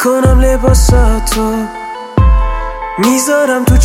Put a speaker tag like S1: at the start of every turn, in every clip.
S1: میکنم لباساتو میذارم تو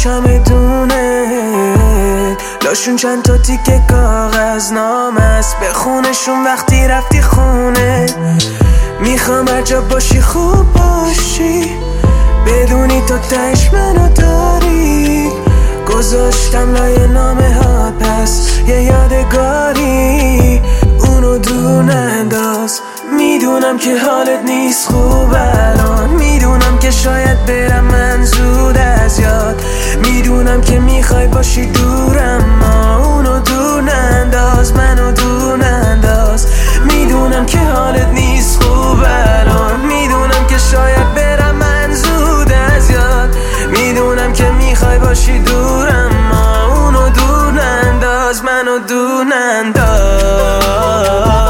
S1: چمدونه، لاشون چند تا تیکه کاغذ نامه است، بخونشون وقتی رفتی خونه. میخوام هر جا باشی خوب باشی، بدونی تو تهش منو داری. گذاشتم لای نامه ها پس یه یادگاری، اونو دور ننداز. میدونم که حالت نیست خوب الان، میدونم که شاید برم من زود از یاد، میدونم که میخوای باشی دورم، ما اونو دور ننداز، منو دور ننداز. میدونم که حالت نیست خوب الان، میدونم که شاید برم من زود از یاد، میدونم که میخوای باشی دورم، ما اونو دور ننداز، منو دور ننداز.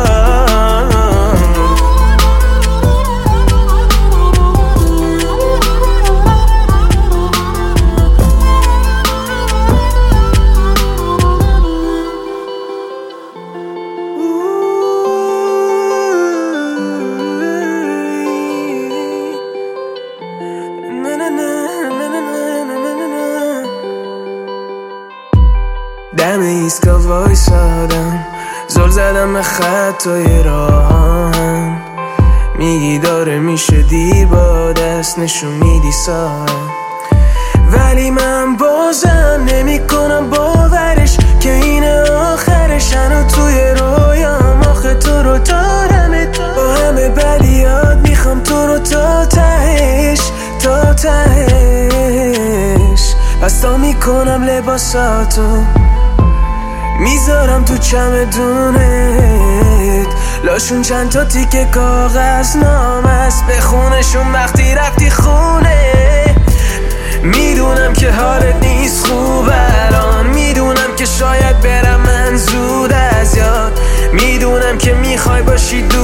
S1: دم ایسکا وایسادم، زل زدم به خطای راهم، میگی داره میشه دیر، با دست نشون میدی ساعت، ولی من بازم نمی کنم باورش که این آخرش. هنو توی رویام آخه تو رو دارمت، با همه بدیات میخوام تو رو تا تهش، تا تهش. پس تا میکنم لباساتو میذارم تو چمدونت، لاشون چند تا تیکه کاغذ نامه است، بخونشون وقتی رفتی خونه. میدونم که حالت نیست خوب الان، میدونم که شاید برم من زود از یاد، میدونم که میخوای باشی دور